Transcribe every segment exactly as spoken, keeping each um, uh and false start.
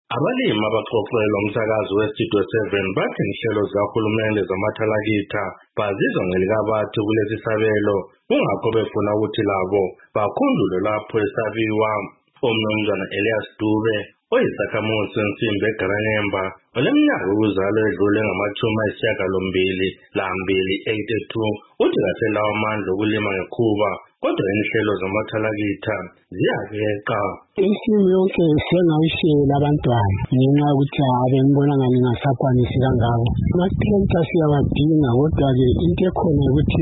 Abalimi abaxoxelwa umsakazo weStudio seven bathi inhlelo zikahulumende zamathalakitha bazizwa ngelikabathi kulesi sabelo, kungakho befuna ukuthi labo bakhundulwe lapho esabiwa. Umnumzana Elias Dube oyisakhamuzi sensimbi eGaranemba oleminyaka yokuzalwa edlule ngamachumi ayisishiyagalombili lambili eighty-two uthi kahle lawo amandla okulima ngekhuba kodwa inhlelo zamathalakitha ziyakeqa. Isimo yonke sengayishela abantwana ngenxa yokuthi abembona ngani ngasakwanisi kangako. Amathalakitha siyawadinga kodwa-ke into ekhona ukuthi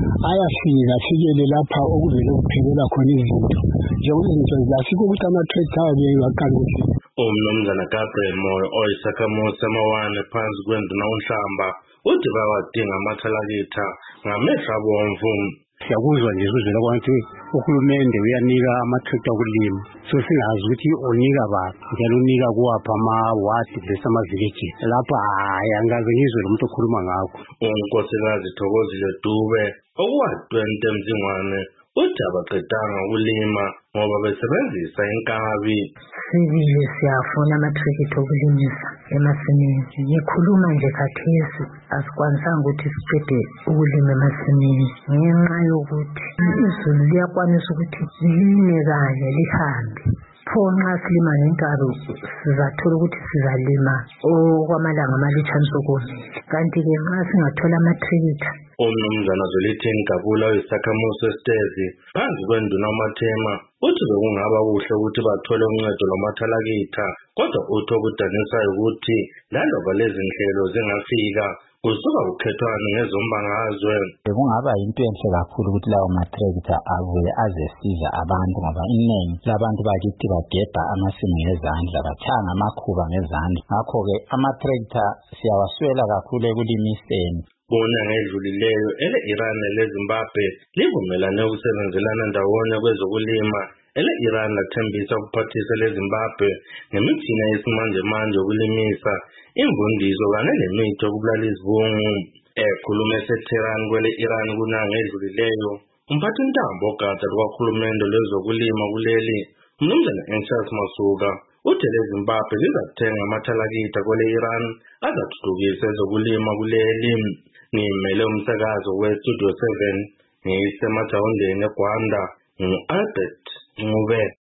ayafika afikele lapha okuvele kuphelela khona izinto njengoba izinto ziyafika ukuthi ama-tractor ayebewaqalile. Umnumzana Gabriel Moyo oyisakhamuzi samawane phansi kwenduna uNhlamba uthi bawadinga amathalakitha ngamehlo abomvu. Siyakuzwa nje ukuzwela kwathi uhulumende uyanika ama-tractor okulima, so singazi ukuthi unika baphi njalo unika kuwaphi ama-ward bese ama-village. Lapha hayi angikaze ngizwe lo muntu okhuluma ngakho. uNkosikazi Thokozile Dube okuwa-twenty Mzingwane uthi abaqedanga ukulima ngoba besebenzisa inkabi. Sibili siyafuna ama-tractor okulimisa emasimini. Ngikhuluma nje khathesi asikwanisanga ukuthi siqede ukulima emasimini ngenxa yokuthi izulu liyakwanisa ukuthi lime kanye lihambe. Pho nxa silima ngenkabi sizathola ukuthi sizalima okwamalanga amalutshwane sokomile, kanti-ke nxa singathola ama-tractor. Umnumzana Zwelithini Gabula oyisakhamuzi wesitezi phansi kwenduna uMathema uthi bekungaba kuhle ukuthi bathole uncedo lwamathalakitha, kodwa uthi okudanisayo ukuthi laloba lezi nhlelo zingafika kusuka kukhethwane ngezombangazwe. Kungaba yinto enhle kakhulu ukuthi lawo mathalakitha abuye azesiza abantu ngoba iningi labantu bakithi bagebha amasimu ngezandla, bathanga amakhuba ngezandla. Ngakho-ke amathalakitha siyawaswela kakhulu ekulimiseni. Kunyanga edlulileyo ele-Iran nele-Zimbabwe livumelane ukusebenzelana ndawonye kwezokulima. Ele-Iran lathembisa ukuphathisa le-Zimbabwe ngemitshina yesimanje-manje yokulimisa, imvundiso kanye nemithi yokubulala izibungu. Ekhuluma eseTehran kwele-Iran kunyanga edlulileyo, umphathintambo ogada lukahulumende lwezokulima kuleli umnumzana Anxious Masuka uthi le-Zimbabwe lizathenga amathalakitha kwele-Iran azathuthukisa ezokulima kuleli. Ngimele umsakazo weStudio seven ngisemajawundeni eGwanda ngu-Albert Ncube.